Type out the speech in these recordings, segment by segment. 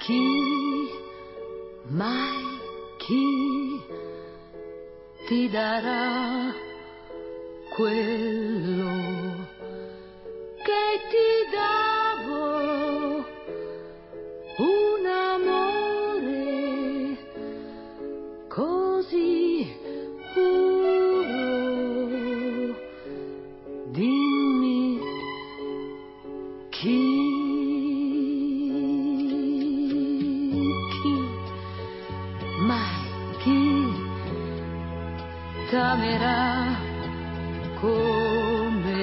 Chi, mai chi ti darà quello che ti davo, un amore così puro? Dimmi chi, mai chi t'amerà come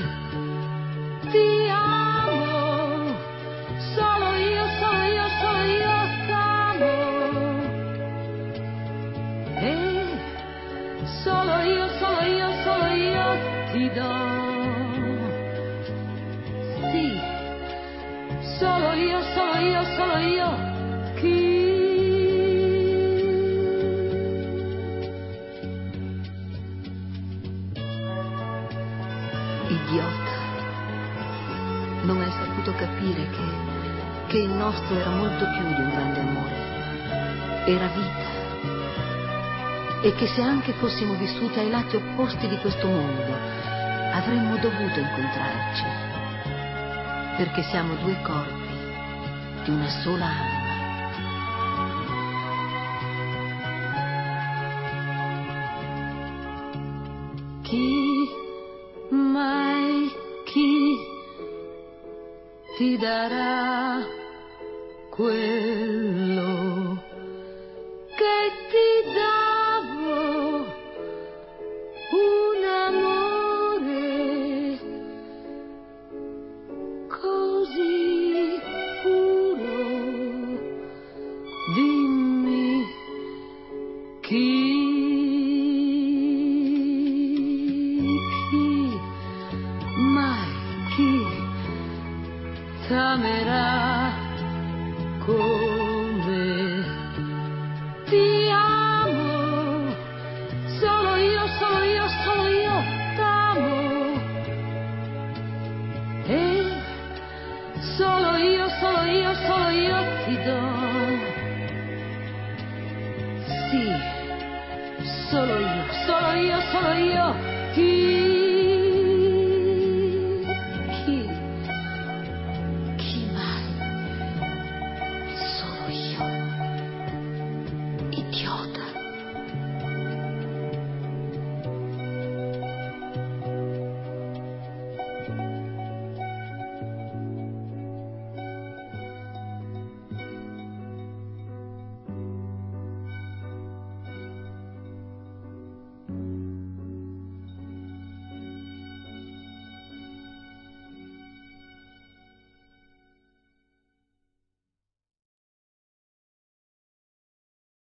ti amo, solo io, solo io, solo io t'amo, e solo io, solo io, solo io ti do, sì, solo io, solo io, solo io, chi? Idiota, non hai saputo capire che il nostro era molto più di un grande amore, era vita, e che se anche fossimo vissuti ai lati opposti di questo mondo avremmo dovuto incontrarci, perché siamo due corpi di una sola anima. Chi, mai chi ti darà quello che ti davo, un amore così puro? Dimmi chi. T'amerà come ti amo, solo io, solo io, solo io t'amo, e solo io, solo io, solo io ti do, sì, solo io, solo io, solo io ti